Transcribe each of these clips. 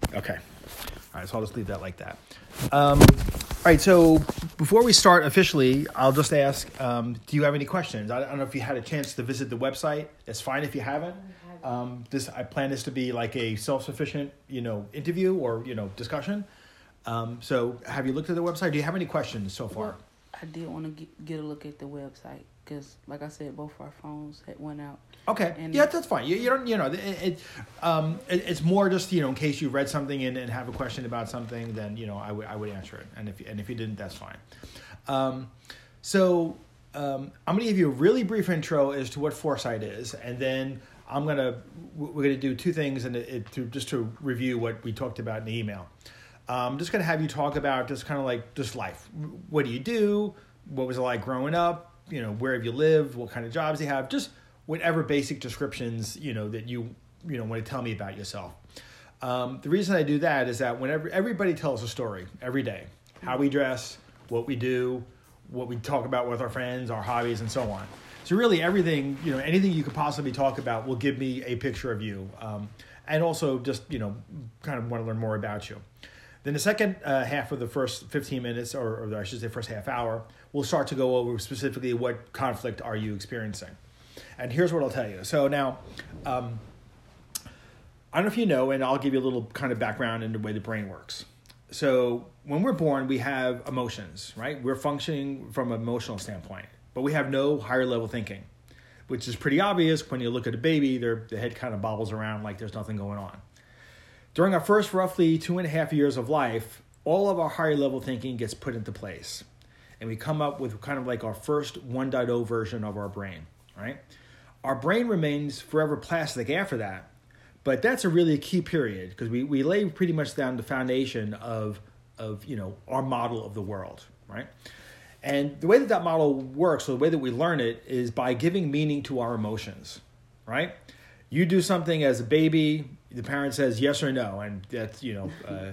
Okay. All right, so I'll just leave that like that. All right, so before we start officially, I'll just ask, do you have any questions? I don't know if you had a chance to visit the website. It's fine if you haven't. I plan this to be like a self-sufficient, interview or, discussion. So have you looked at the website? Do you have any questions so far? Well, I did want to get a look at the website because, like I said, both our phones had went out. Okay. And yeah, that's fine. You don't, it's more just, in case you read something and have a question about something, then, I would answer it. And if you didn't, that's fine. I'm going to give you a really brief intro as to what Foresight is. And then we're going to do two things just to review what we talked about in the email. I'm just going to have you talk about just kind of like just life. What do you do? What was it like growing up? Where have you lived? What kind of jobs you have? Just whatever basic descriptions, that you want to tell me about yourself. The reason I do that is that whenever everybody tells a story every day, how we dress, what we do, what we talk about with our friends, our hobbies, and so on. So really everything, anything you could possibly talk about will give me a picture of you. And also just, kind of want to learn more about you. Then the second half of the first 15 minutes, or I should say first half hour, we'll start to go over specifically what conflict are you experiencing. And here's what I'll tell you. So now, I don't know if you know, and I'll give you a little kind of background into the way the brain works. So when we're born, we have emotions, right? We're functioning from an emotional standpoint, but we have no higher level thinking, which is pretty obvious. When you look at a baby, the head kind of bobbles around like there's nothing going on. During our first roughly 2.5 years of life, all of our higher level thinking gets put into place. And we come up with kind of like our first 1.0 version of our brain, right? Our brain remains forever plastic after that, but that's a really key period because we lay pretty much down the foundation of our model of the world, right? And the way that model works, or the way that we learn it, is by giving meaning to our emotions, right? You do something as a baby, the parent says yes or no, and that's, you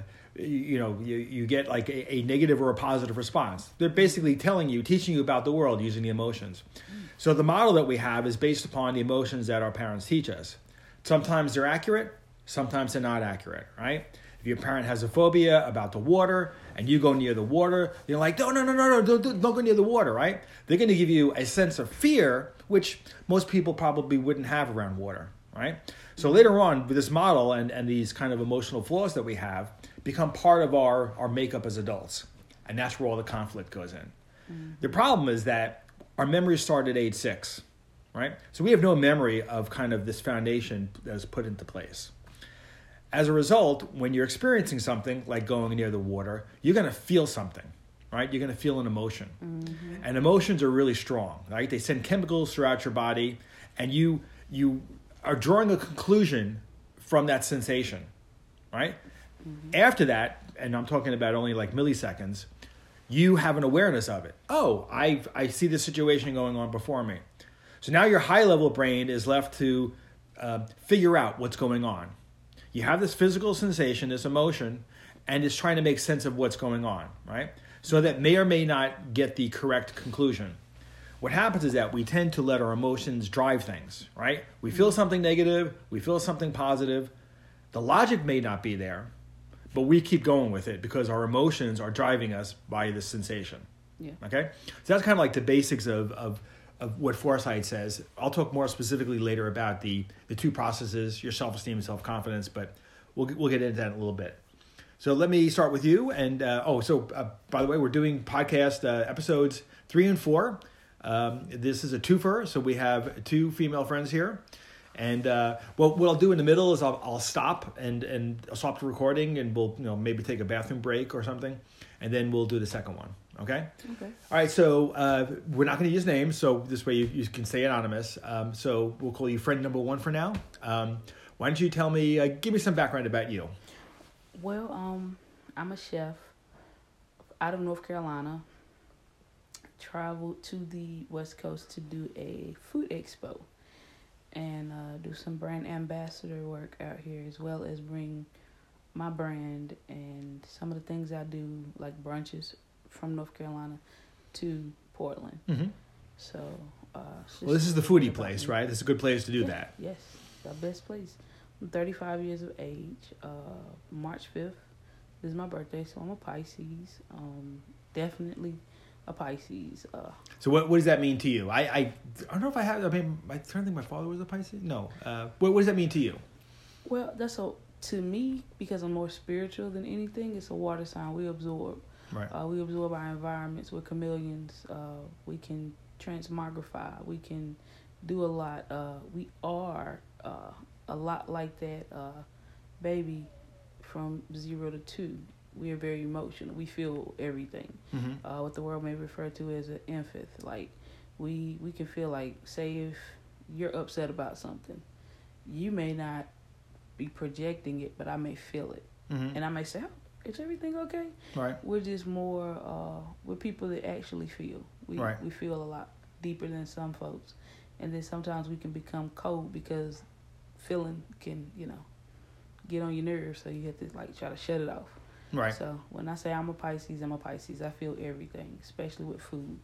get like a negative or a positive response. They're basically teaching you about the world using the emotions. So the model that we have is based upon the emotions that our parents teach us. Sometimes they're accurate, sometimes they're not accurate, right? If your parent has a phobia about the water and you go near the water, you're like, no, don't go near the water, right? They're going to give you a sense of fear, which most people probably wouldn't have around water, right? So later on, with this model and these kind of emotional flaws that we have become part of our makeup as adults. And that's where all the conflict goes in. Mm-hmm. The problem is that our memories start at age 6, right? So we have no memory of kind of this foundation that is put into place. As a result, when you're experiencing something like going near the water, you're going to feel something, right? You're going to feel an emotion. Mm-hmm. And emotions are really strong, right? They send chemicals throughout your body, and you are drawing a conclusion from that sensation, right? Mm-hmm. After that, and I'm talking about only like milliseconds, you have an awareness of it. Oh, I see this situation going on before me. So now your high-level brain is left to figure out what's going on. You have this physical sensation, this emotion, and it's trying to make sense of what's going on, right? So that may or may not get the correct conclusion. What happens is that we tend to let our emotions drive things, right? We feel something negative, we feel something positive. The logic may not be there, but we keep going with it because our emotions are driving us by the sensation. Yeah. Okay? So that's kind of like the basics of what Foresight says. I'll talk more specifically later about the two processes, your self-esteem and self-confidence, but we'll get into that in a little bit. So let me start with you. And by the way, we're doing podcast episodes 3 and 4. This is a twofer, so we have 2 female friends here. And what I'll do in the middle is I'll stop and I'll stop the recording, and we'll maybe take a bathroom break or something, and then we'll do the second one. Okay. All right. So we're not going to use names, so this way you can stay anonymous. So we'll call you friend number 1 for now. Why don't you tell me, give me some background about you? Well, I'm a chef out of North Carolina. Traveled to the West Coast to do a food expo and do some brand ambassador work out here, as well as bring my brand and some of the things I do, like brunches from North Carolina to Portland. Mm-hmm. So, this is the foodie place, right? This is a good place to do that. Yes, the best place. I'm 35 years of age. March 5th is my birthday, so I'm a Pisces. Definitely a Pisces. So what does that mean to you? I don't know if I have. I mean, I don't think my father was a Pisces. No. What does that mean to you? Well, to me, because I'm more spiritual than anything, it's a water sign. We absorb. Right. We absorb our environments. We're chameleons. We can transmogrify. We can do a lot. We are a lot like that baby from 0 to 2. We are very emotional. We feel everything. Mm-hmm. What the world may refer to as an empath. Like we can feel like, say if you're upset about something, you may not be projecting it, but I may feel it, Mm-hmm. and I may say, "Oh, is everything okay?" Right. We're just more. We're people that actually feel. We feel a lot deeper than some folks, and then sometimes we can become cold because feeling can get on your nerves, so you have to like try to shut it off. Right. So when I say I'm a Pisces, I'm a Pisces. I feel everything, especially with food.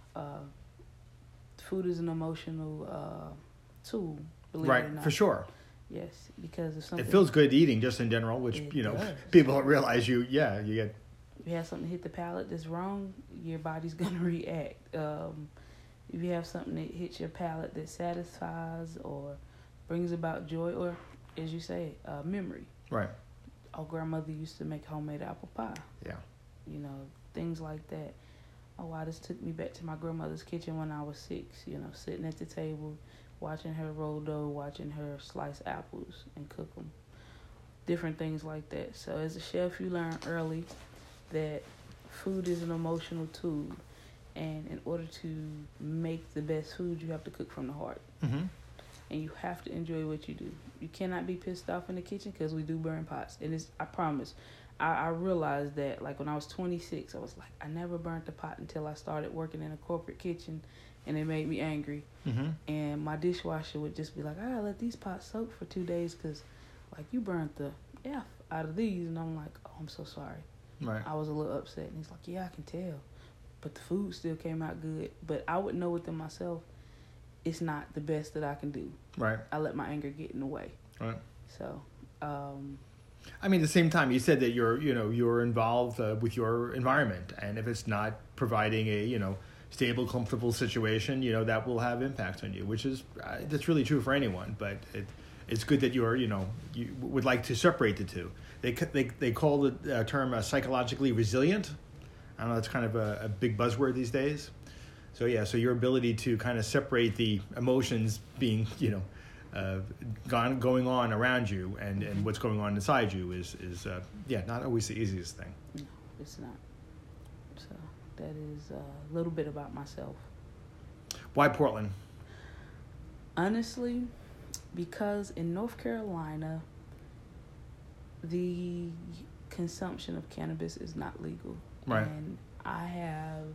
Food is an emotional tool. Believe it or not. For sure. Yes, because if something, It feels good eating just in general, which It does. does. People don't realize you get. if you have something hit the palate that's wrong, your body's gonna react. If you have something that hits your palate that satisfies or brings about joy, or as you say, memory. Right. Our grandmother used to make homemade apple pie. Yeah. Things like that. Oh wow, this took me back to my grandmother's kitchen when I was 6. Sitting at the table, watching her roll dough, watching her slice apples and cook them. Different things like that. So as a chef, you learn early that food is an emotional tool. And in order to make the best food, you have to cook from the heart. Mm-hmm. And you have to enjoy what you do. You cannot be pissed off in the kitchen because we do burn pots. And I promise, I realized that like when I was 26, I was like, I never burnt a pot until I started working in a corporate kitchen, and it made me angry. Mm-hmm. And my dishwasher would just be like, I gotta let these pots soak for 2 days because like you burnt the F out of these. And I'm like, oh, I'm so sorry. Right. I was a little upset. And he's like, yeah, I can tell. But the food still came out good. But I would know within myself, it's not the best that I can do. Right. I let my anger get in the way. Right. So, I mean, at the same time, you said that you're involved with your environment, and if it's not providing a stable, comfortable situation, that will have impact on you, which is that's really true for anyone. But it's good that you would like to separate the two. They call the term psychologically resilient. I don't know, that's kind of a big buzzword these days. So so your ability to kind of separate the emotions being going on around you and what's going on inside you is not always the easiest thing. No, it's not. So that is a little bit about myself. Why Portland? Honestly, because in North Carolina, the consumption of cannabis is not legal. Right. And I have,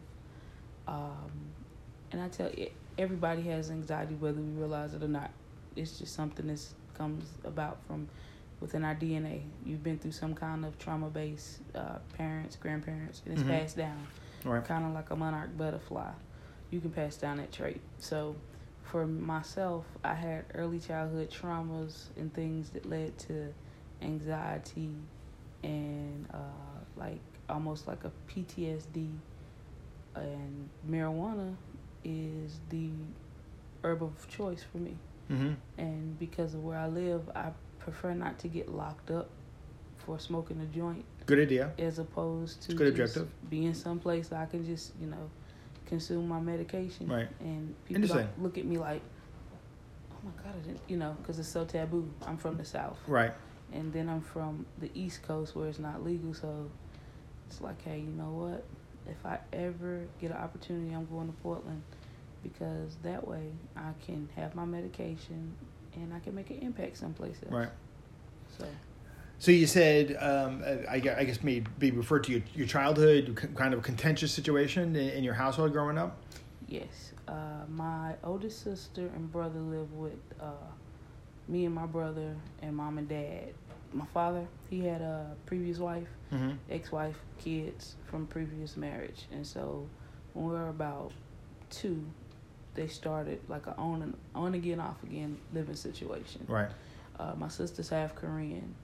and I tell you, everybody has anxiety whether we realize it or not. It's just something that comes about from within our DNA. You've been through some kind of trauma-based parents, grandparents, and it's Mm-hmm. passed down. Right. Kind of like a monarch butterfly. You can pass down that trait. So for myself, I had early childhood traumas and things that led to anxiety and like almost like a PTSD. And marijuana is the herb of choice for me. Mm-hmm. And because of where I live, I prefer not to get locked up for smoking a joint. Good idea. As opposed to Good just objective. being someplace I can just, consume my medication. Right. And people don't look at me like, oh my God, I didn't, because it's so taboo. I'm from the South. Right. And then I'm from the East Coast where it's not legal. So it's like, hey, you know what? If I ever get an opportunity, I'm going to Portland, because that way I can have my medication and I can make an impact someplace else. Right. So you said, I guess maybe referred to your childhood, kind of a contentious situation in your household growing up? Yes. My oldest sister and brother live with me and my brother and mom and dad. My father, he had a previous wife, Mm-hmm. ex-wife, kids from previous marriage. And so when we were about 2, they started like a on again, off again living situation. Right. My sister's half Korean,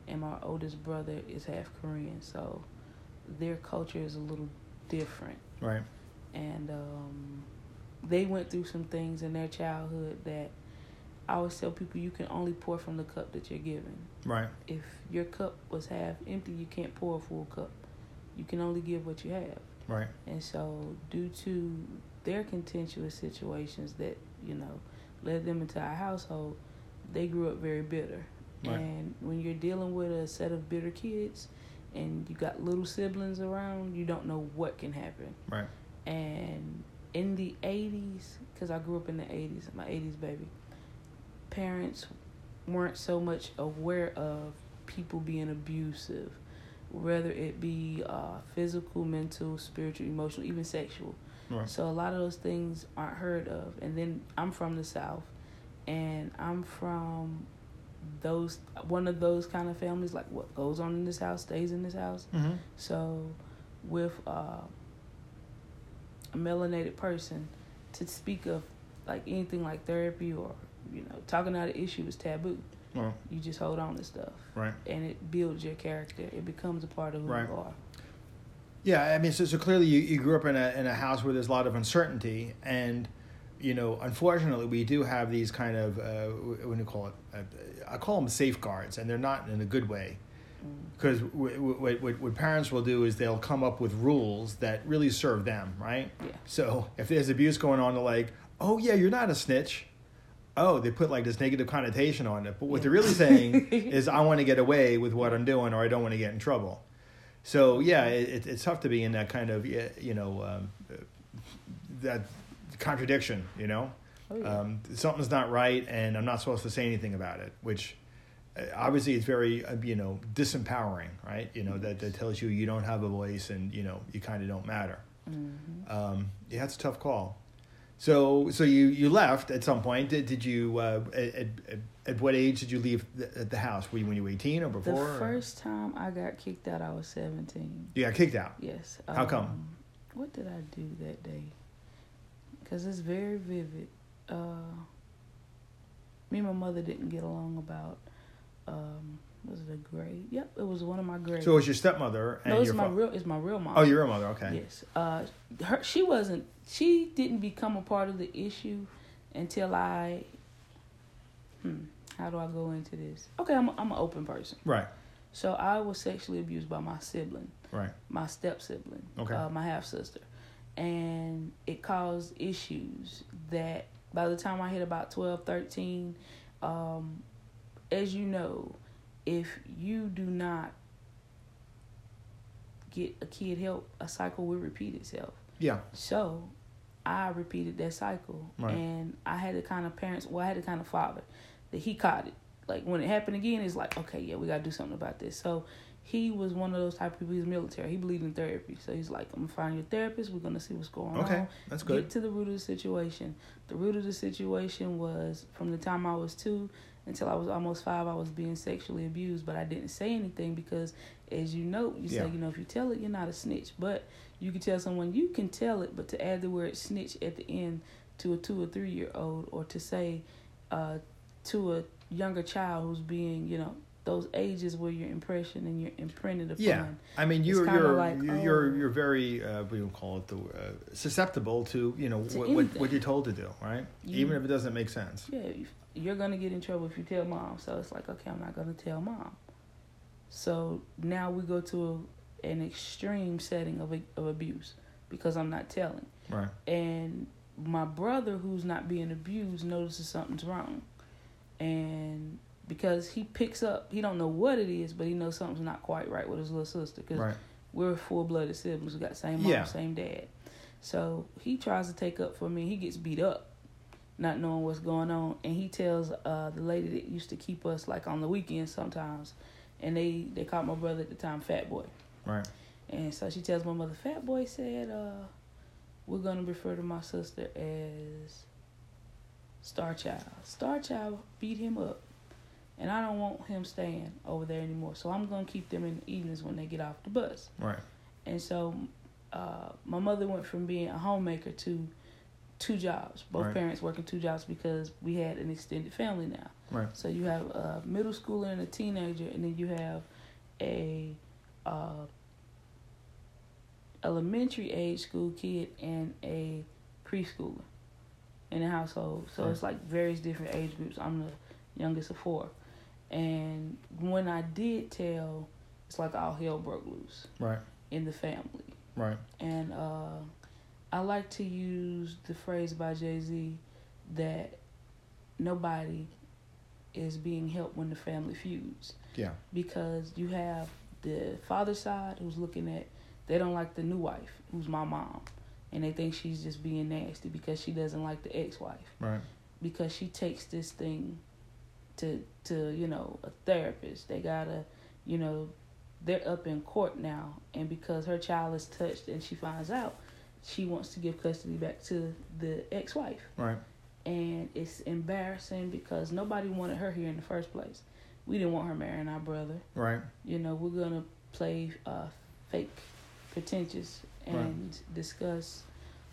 and my oldest brother is half Korean, so their culture is a little different. Right. And they went through some things in their childhood that I always tell people you can only pour from the cup that you're given. Right. If your cup was half empty, you can't pour a full cup. You can only give what you have. Right. And so due to their contentious situations that, led them into our household, they grew up very bitter. Right. And when you're dealing with a set of bitter kids and you got little siblings around, you don't know what can happen. Right. And in the 80s, because I grew up in the 80s, my 80s baby, parents weren't so much aware of people being abusive, whether it be physical, mental, spiritual, emotional, even sexual. Right. So a lot of those things aren't heard of. And then I'm from the South, and I'm from one of those kind of families, like what goes on in this house stays in this house. Mm-hmm. So with a melanated person, to speak of like anything like therapy or talking out an issue is taboo. Well, You just hold on to stuff, right. and it builds your character. It becomes a part of who Right. you are. Yeah, I mean, so clearly you grew up in a house where there's a lot of uncertainty, and unfortunately, we do have these kind of what do you call it? I call them safeguards, and they're not in a good way, because what parents will do is they'll come up with rules that really serve them, right? Yeah. So if there's abuse going on, they're like, "Oh yeah, you're not a snitch." Oh, they put like this negative connotation on it, but what they're really saying is, "I want to get away with what I'm doing, or I don't want to get in trouble." So yeah, it's tough to be in that kind of that contradiction. Oh, yeah. Something's not right, and I'm not supposed to say anything about it, which obviously is very disempowering, right? That tells you don't have a voice, and you kind of don't matter. Mm-hmm. Yeah, it's a tough call. So you left at some point. Did you at what age did you leave the house? Were you when you were 18 or before? The first time I got kicked out, I was 17. You got kicked out. Yes. How come? What did I do that day? Because it's very vivid. Me and my mother didn't get along about. Was it a grade? Yep, it was one of my grades. So it was your stepmother and no, it's your it's my real mom. Oh, your real mother. Okay. Yes. She didn't become a part of the issue until I. How do I go into this? Okay, I'm an open person. Right. So I was sexually abused by my sibling. Right. My step sibling. Okay. My half sister, and it caused issues that by the time I hit about 12, 13, as you know, if you do not get a kid help, a cycle will repeat itself. Yeah. So I repeated that cycle. Right. And I had the kind of parents, I had the kind of father that he caught it. Like when it happened again, it's like, okay, yeah, we got to do something about this. So he was one of those type of people. He's military. He believed in therapy. So he's like, I'm going to find your therapist. We're going to see what's going on. Okay, that's good. Get to the root of the situation. The root of the situation was from the time I was 2 until I was almost 5, I was being sexually abused, but I didn't say anything because, as you know, say, if you tell it, you're not a snitch. But you can tell someone, you can tell it, but to add the word snitch at the end to a 2 or 3 year old, or to say to a younger child who's being, those ages where your impression and you're imprinted upon. Yeah, I mean you're like, you're very what do you call it, susceptible to what you're told to do, right? Even if it doesn't make sense. Yeah, you're gonna get in trouble if you tell mom. So it's like, okay, I'm not gonna tell mom. So now we go to an extreme setting of abuse because I'm not telling. Right. And my brother, who's not being abused, notices something's wrong, and because he picks up, he don't know what it is, but he knows something's not quite right with his little sister. Because we're full-blooded siblings. We got the same mom, same dad. So he tries to take up for me. He gets beat up, not knowing what's going on. And he tells the lady that used to keep us, like, on the weekends sometimes. And they called my brother at the time Fat Boy. Right. And so she tells my mother, Fat Boy said, we're going to refer to my sister as Star Child. Star Child beat him up. And I don't want him staying over there anymore. So I'm going to keep them in the evenings when they get off the bus. Right. And so my mother went from being a homemaker to 2 jobs. Both Right. parents working 2 jobs because we had an extended family now. Right. So you have a middle schooler and a teenager, and then you have a elementary age school kid and a preschooler in the household. So Right. it's like various different age groups. I'm the youngest of 4. And when I did tell, it's like all hell broke loose Right. in the family. Right. And I like to use the phrase by Jay-Z that nobody is being helped when the family feuds. Yeah. Because you have the father side who's looking at, they don't like the new wife, who's my mom. And they think she's just being nasty because she doesn't like the ex-wife. Right. Because she takes this thing to a therapist. They gotta, they're up in court now. And because her child is touched and she finds out, she wants to give custody back to the ex-wife. Right. And it's embarrassing because nobody wanted her here in the first place. We didn't want her marrying our brother. Right. We're going to play fake pretentious and discuss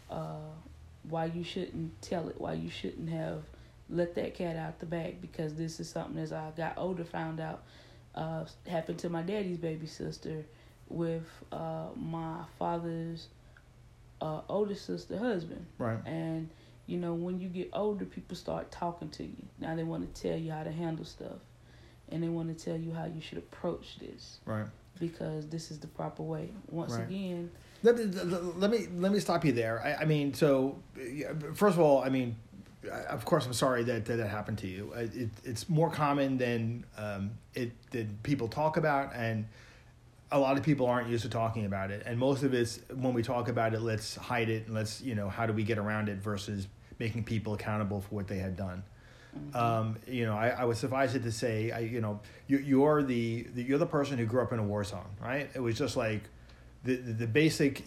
why you shouldn't tell it, why you shouldn't have let that cat out the bag, because this is something, as I got older, found out happened to my daddy's baby sister with my father's older sister husband. Right. And when you get older, people start talking to you. Now they want to tell you how to handle stuff, and they want to tell you how you should approach this. Right. Because this is the proper way. Once Right. again, let me stop you there. I mean, so first of all, I mean, of course, I'm sorry that happened to you. It's more common than people talk about, and a lot of people aren't used to talking about it. And most of it's, when we talk about it, let's hide it and let's, how do we get around it versus making people accountable for what they had done. mm-hmm. I would suffice it to say, you're the person who grew up in a war zone, right? It was just like the basic,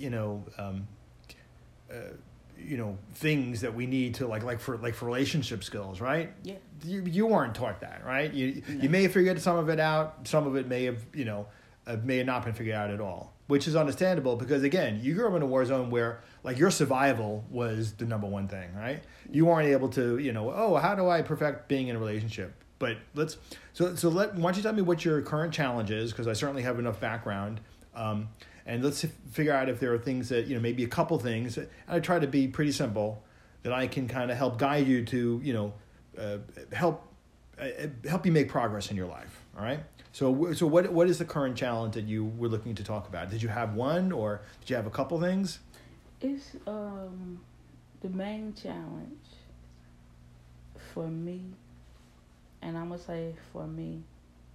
things that we need to like for relationship skills, right? Yeah. You weren't taught that, right? You may have figured some of it out. Some of it may have not been figured out at all, which is understandable because, again, you grew up in a war zone where, like, your survival was the number one thing, right? You weren't able to, how do I perfect being in a relationship? But why don't you tell me what your current challenge is, because I certainly have enough background, and let's figure out if there are things that, maybe a couple things, and I try to be pretty simple, that I can kind of help guide you to, help you make progress in your life, all right? So what is the current challenge that you were looking to talk about? Did you have one, or did you have a couple things? It's the main challenge for me, and I'm going to say for me,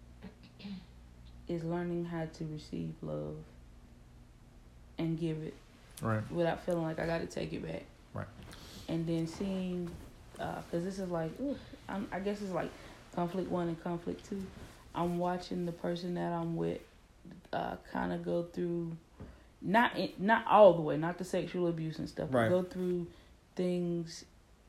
is learning how to receive love and give it, Right. without feeling like I got to take it back. Right. And then seeing, because this is like, I guess it's like conflict 1 and conflict 2. I'm watching the person that I'm with kind of go through, not all the way, not the sexual abuse and stuff, Right. but go through things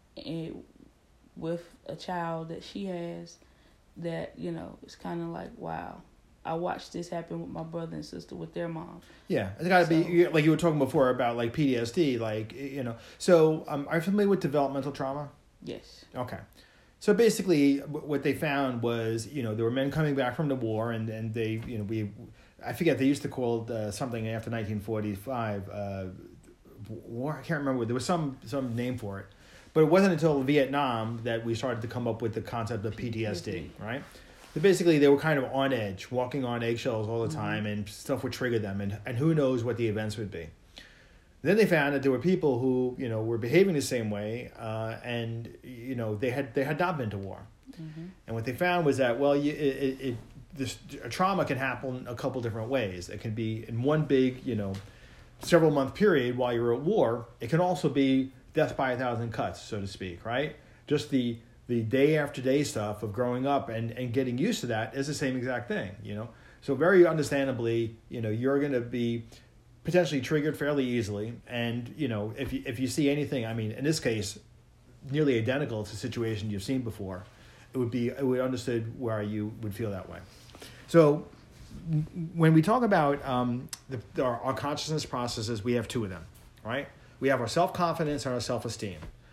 with a child that she has that, it's kind of like, wow. I watched this happen with my brother and sister with their mom. Yeah, it's got to be, like you were talking before about, like, PTSD, like, So are you familiar with developmental trauma? Yes. Okay. So basically what they found was, there were men coming back from the war, and they, I forget, they used to call it something after 1945, war, I can't remember, there was some name for it. But it wasn't until Vietnam that we started to come up with the concept of PTSD, right? So basically, they were kind of on edge, walking on eggshells all the time, and stuff would trigger them, and who knows what the events would be. Then they found that there were people who, were behaving the same way, and they had not been to war. Mm-hmm. And what they found was that, well, a trauma can happen a couple different ways. It can be in one big, several month period while you're at war. It can also be death by 1,000 cuts, so to speak, right? Just the day after day stuff of growing up and getting used to that is the same exact thing, So very understandably, you're going to be potentially triggered fairly easily. And, if you see anything, I mean, in this case, nearly identical to a situation you've seen before, it would understood why you would feel that way. So when we talk about our consciousness processes, we have 2 of them, right? We have our self-confidence and our self-esteem.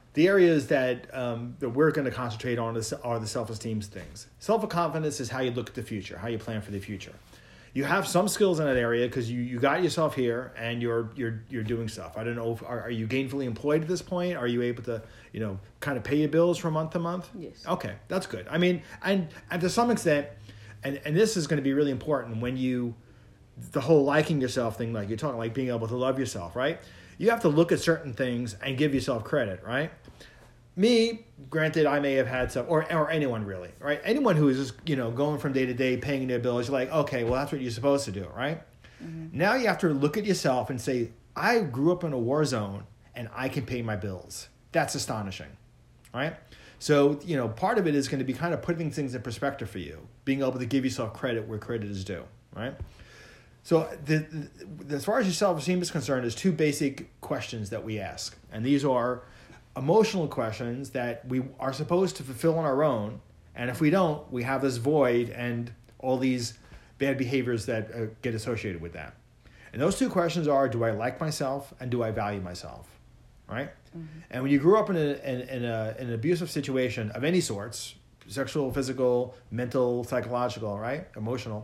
the areas that we're going to concentrate on are the self-esteem things. Self-confidence is how you look at the future, how you plan for the future. You have some skills in that area because you got yourself here and you're doing stuff. I don't know, are you gainfully employed at this point? Are you able to, kind of pay your bills from month to month? Yes. Okay, that's good. I mean, and to some extent, and this is going to be really important when the whole liking yourself thing, like you're talking, like being able to love yourself, right? You have to look at certain things and give yourself credit, right? Me, granted, I may have had some, or anyone really, right? Anyone who is just, going from day to day, paying their bills, you're like, okay, well, that's what you're supposed to do, right? Mm-hmm. Now you have to look at yourself and say, I grew up in a war zone and I can pay my bills. That's astonishing, right? So, part of it is going to be kind of putting things in perspective for you, being able to give yourself credit where credit is due, right? So as far as your self-esteem is concerned, there's two basic questions that we ask. And these are emotional questions that we are supposed to fulfill on our own. And if we don't, we have this void and all these bad behaviors that get associated with that. And those two questions are, do I like myself and do I value myself? Right? Mm-hmm. And when you grew up in an abusive situation of any sorts, sexual, physical, mental, psychological, right? Emotional,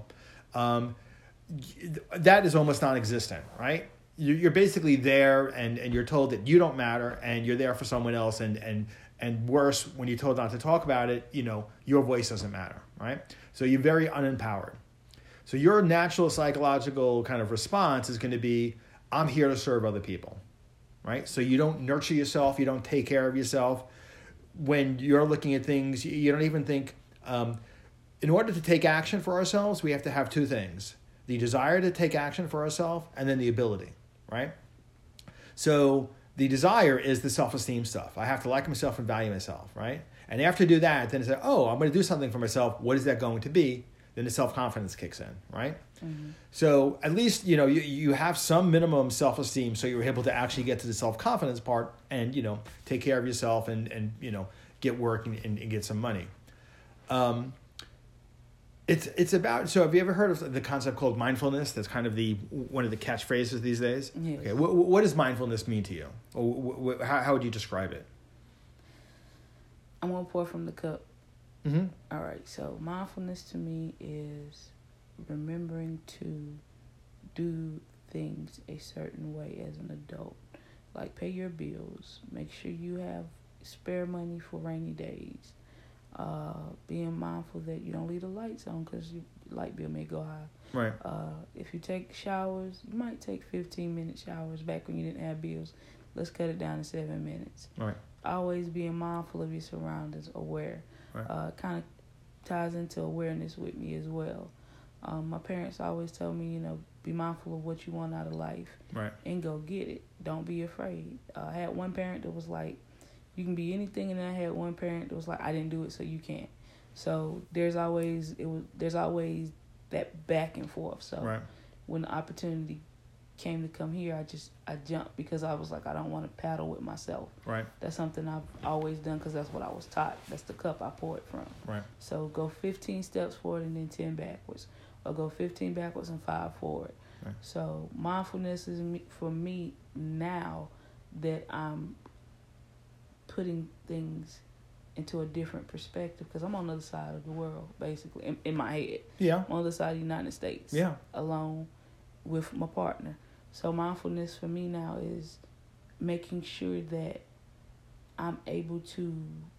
that is almost non-existent, right? You're basically there and you're told that you don't matter and you're there for someone else and worse, when you're told not to talk about it, your voice doesn't matter, right? So you're very unempowered. So your natural psychological kind of response is going to be, I'm here to serve other people, right? So you don't nurture yourself, you don't take care of yourself. When you're looking at things, you don't even think, in order to take action for ourselves, we have to have two things. The desire to take action for ourselves, and then the ability, right? So the desire is the self-esteem stuff. I have to like myself and value myself, right? And after I do that, then I say, I'm going to do something for myself. What is that going to be? Then the self-confidence kicks in, right? Mm-hmm. So at least, you have some minimum self-esteem so you're able to actually get to the self-confidence part and, take care of yourself and get work and get some money. It's about, so have you ever heard of the concept called mindfulness? That's kind of one of the catchphrases these days. Yes. Okay, what does mindfulness mean to you? Or how would you describe it? I'm gonna pour from the cup. Mm-hmm. All right. So mindfulness to me is remembering to do things a certain way as an adult, like pay your bills, make sure you have spare money for rainy days. Being mindful that you don't leave the lights on because your light bill may go high. Right. If you take showers, you might take 15-minute showers back when you didn't have bills. Let's cut it down to 7 minutes. Right. Always being mindful of your surroundings, aware. Right. Kind of ties into awareness with me as well. My parents always tell me, be mindful of what you want out of life. Right. And go get it. Don't be afraid. I had one parent that was like, you can be anything, and then I had one parent that was like, I didn't do it, so you can't. So there's always that back and forth. So right. When the opportunity came to come here, I jumped because I was like, I don't want to paddle with myself. Right. That's something I've always done because that's what I was taught. That's the cup I poured from. Right. So go 15 steps forward and then 10 backwards, or go 15 backwards and 5 forward. Right. So mindfulness is for me now that I'm putting things into a different perspective because I'm on the other side of the world, basically, in my head. Yeah. I'm on the other side of the United States. Yeah. Alone with my partner. So mindfulness for me now is making sure that I'm able to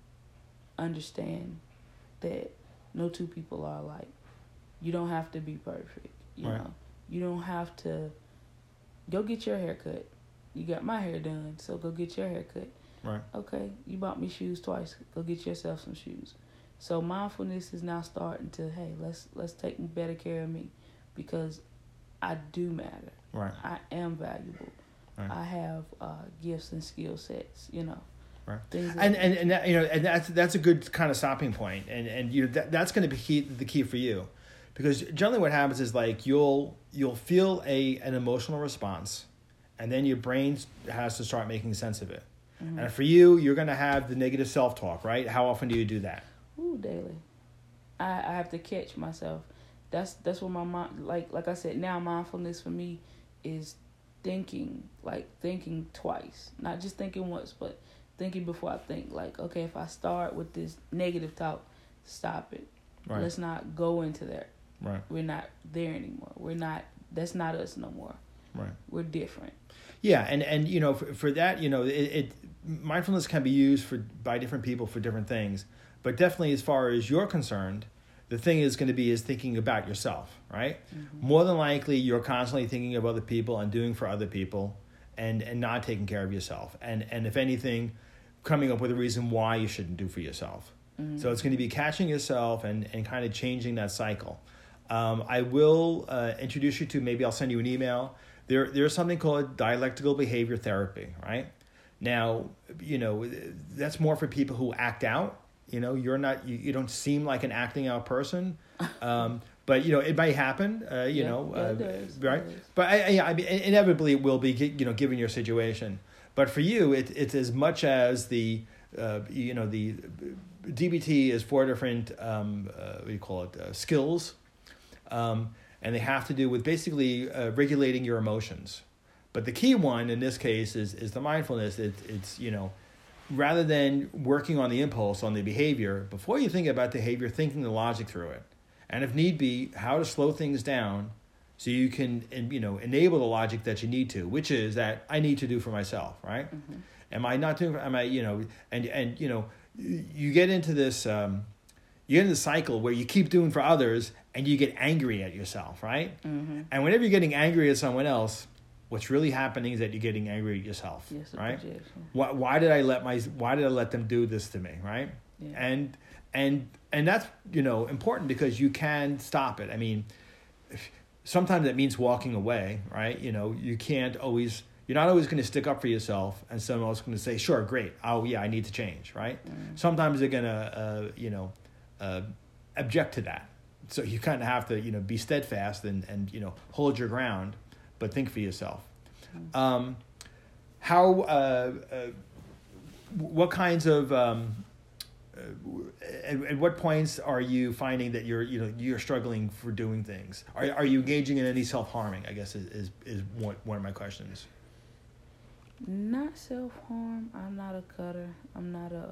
understand that no two people are alike. You don't have to be perfect. You right. know, you don't have to go get your hair cut. You got my hair done, so go get your hair cut. Right. Okay, you bought me shoes twice. Go get yourself some shoes. So mindfulness is now starting to, hey, let's take better care of me because I do matter. Right. I am valuable. Right. I have gifts and skill sets. Right. Things And that, and that's a good kind of stopping point. And that's going to be the key for you, because generally what happens is like you'll feel an emotional response, and then your brain has to start making sense of it. Mm-hmm. And for you, you're going to have the negative self-talk, right? How often do you do that? Ooh, daily. I have to catch myself. That's what my mind, like I said, now mindfulness for me is thinking twice. Not just thinking once, but thinking before I think. Like, okay, if I start with this negative talk, stop it. Right. Let's not go into that. Right. We're not there anymore. That's not us no more. Right. We're different. Yeah, and you know, for that, you know, it mindfulness can be used by different people for different things, but definitely as far as you're concerned, the thing is going to be thinking about yourself, right? Mm-hmm. More than likely, you're constantly thinking of other people and doing for other people, and not taking care of yourself, and if anything, coming up with a reason why you shouldn't do for yourself. Mm-hmm. So it's going to be catching yourself and kind of changing that cycle. I will introduce you to, maybe I'll send you an email. There's something called dialectical behavior therapy, right? Now, you know, that's more for people who act out. You know, you don't seem like an acting out person, but you know, it may happen. It does. Right? But I mean, inevitably it will be, you know, given your situation. But for you, it's as much as the DBT is 4 different skills. And they have to do with basically regulating your emotions. But the key one in this case is the mindfulness. It's you know, rather than working on the impulse, on the behavior, before you think about the behavior, thinking the logic through it. And if need be, how to slow things down so you can, you know, enable the logic that you need to, which is that I need to do for myself, right? Mm-hmm. Am I not doing, am I, you know, and you know, you get into this, you get in the cycle where you keep doing for others and you get angry at yourself, right? Mm-hmm. And whenever you're getting angry at someone else, what's really happening is that you're getting angry at yourself, yes, right? Why did I let them do this to me, right? Yeah. And that's, you know, important because you can stop it. I mean, sometimes that means walking away, right? You know, you're not always going to stick up for yourself, and someone else is going to say, sure, great. Oh yeah, I need to change, right? Mm. Sometimes they're going to, object to that. So you kind of have to, you know, be steadfast and you know, hold your ground, but think for yourself. What kinds of, at what points are you finding that you're struggling for doing things? Are you engaging in any self-harming, I guess is one of my questions. Not self-harm. I'm not a cutter. I'm not a,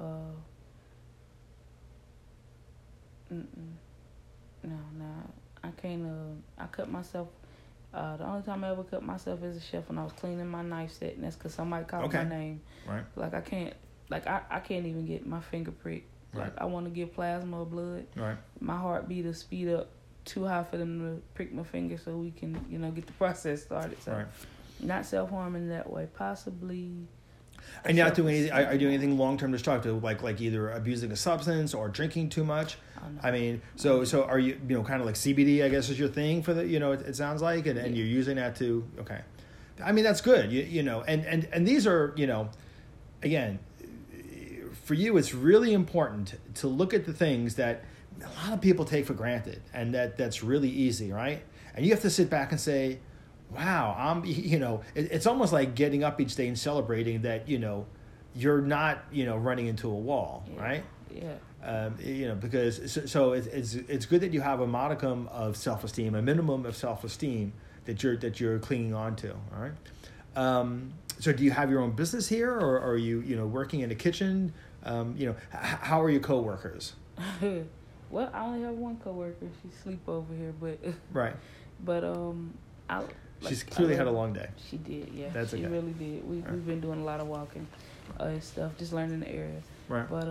No, I can't. I cut myself. The only time I ever cut myself as a chef when I was cleaning my knife set, and that's because somebody called my name. Right. Like I can't. Like I can't even get my finger pricked. Right. Like I want to give plasma or blood. Right. My heartbeat will speed up too high for them to prick my finger, so we can, you know, get the process started. So, right. Not self-harming that way. Possibly. And you're not doing anything. Are you doing anything long-term destructive, like either abusing a substance or drinking too much? I mean, so are you, you know, kind of like CBD, I guess, is your thing for the, you know, it sounds like, and you're using that to, okay. I mean, that's good, you know, and these are, you know, again, for you, it's really important to look at the things that a lot of people take for granted, and that's really easy, right? And you have to sit back and say, wow, you know, it's almost like getting up each day and celebrating that, you know, you're not, you know, running into a wall, right? Yeah. You know, because so it's good that you have a modicum of self-esteem, a minimum of self-esteem that you're clinging on to. All right. So do you have your own business here, or are you, you know, working in a kitchen? You know, how are your coworkers? Well, I only have one coworker. She sleep over here, but right. But she's clearly had a long day. She did, yeah. That's okay. She really did. We've been doing a lot of walking and stuff, just learning the area. Right. But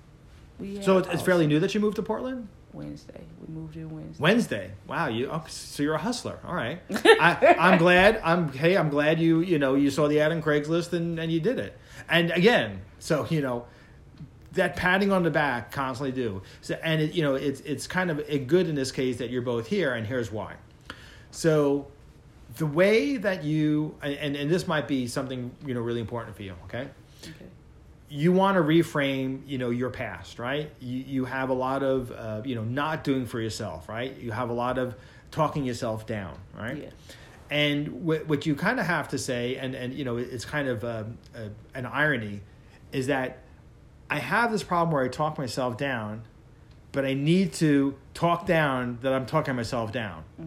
so it's fairly new that you moved to Portland? Wednesday. We moved here Wednesday. Wednesday. Wow, so you're a hustler. All right. I'm glad. I'm glad you saw the ad on Craigslist and you did it. And again, so you know, that patting on the back constantly do. So and it's kind of good in this case that you're both here, and here's why. So the way that you and this might be something, you know, really important for you, okay? Okay. You want to reframe, you know, your past, right? You have a lot of, you know, not doing for yourself, right? You have a lot of talking yourself down, right? Yeah. And what you kind of have to say, and you know, it's kind of an irony, is that I have this problem where I talk myself down, but I need to talk down that I'm talking myself down. Mm-hmm.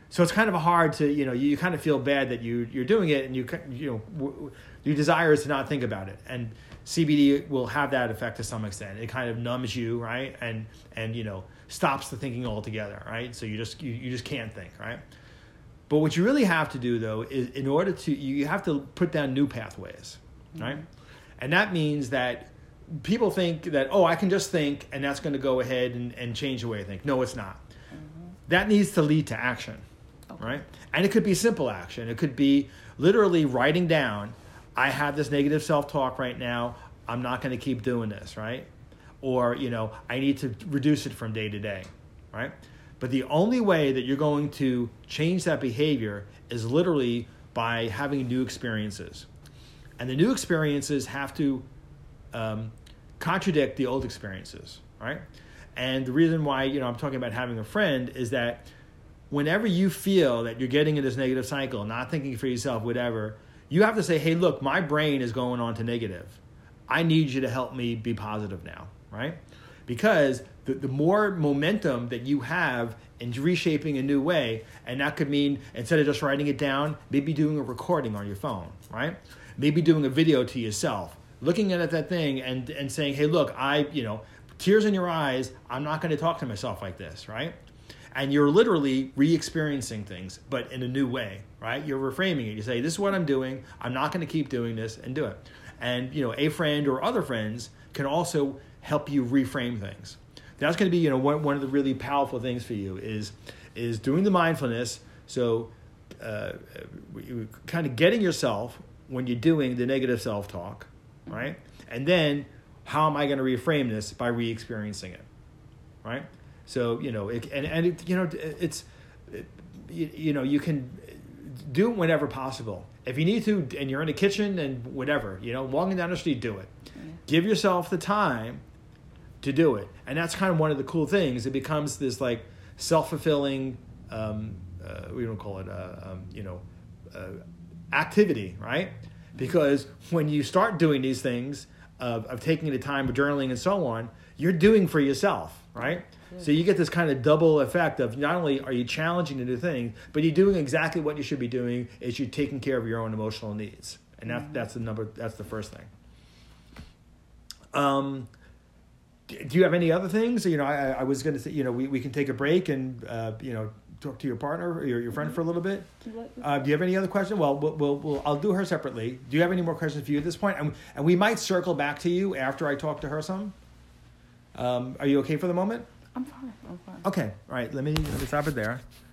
So it's kind of hard to, you kind of feel bad that you're doing it, and your desire is to not think about it. And CBD will have that effect to some extent. It kind of numbs you, right? And stops the thinking altogether, right? So you just can't think, right? But what you really have to do, though, is you have to put down new pathways, right? And that means that people think that, I can just think, and that's going to go ahead and change the way I think. No, it's not. That needs to lead to action, right? And it could be simple action. It could be literally writing down, I have this negative self-talk right now. I'm not going to keep doing this, right? Or, I need to reduce it from day to day, right? But the only way that you're going to change that behavior is literally by having new experiences. And the new experiences have to contradict the old experiences, right? And the reason why, I'm talking about having a friend is that whenever you feel that you're getting in this negative cycle, not thinking for yourself, whatever, you have to say, hey, look, my brain is going on to negative. I need you to help me be positive now, right? Because the more momentum that you have in reshaping a new way, and that could mean instead of just writing it down, maybe doing a recording on your phone, right? Maybe doing a video to yourself, looking at that thing and saying, hey, look, tears in your eyes, I'm not going to talk to myself like this, right? And you're literally re-experiencing things, but in a new way, right? You're reframing it. You say, this is what I'm doing. I'm not going to keep doing this, and do it. And, a friend or other friends can also help you reframe things. That's going to be, one of the really powerful things for you is doing the mindfulness. So kind of getting yourself when you're doing the negative self-talk, right? And then how am I going to reframe this by re-experiencing it, right? So, you can do it whenever possible. If you need to, and you're in the kitchen and whatever, walking down the street, do it. Yeah. Give yourself the time to do it. And that's kind of one of the cool things. It becomes this like self-fulfilling, we don't call it, activity, right? Because when you start doing these things of taking the time of journaling and so on, you're doing for yourself, right? So you get this kind of double effect of not only are you challenging to do things, but you're doing exactly what you should be doing is you're taking care of your own emotional needs. And that's the first thing. Do you have any other things? I was going to say, we can take a break and, talk to your partner or your friend for a little bit. Do you have any other questions? Well, I'll do her separately. Do you have any more questions for you at this point? And we might circle back to you after I talk to her some. Are you okay for the moment? I'm fine. Okay. All right. Let me stop it there.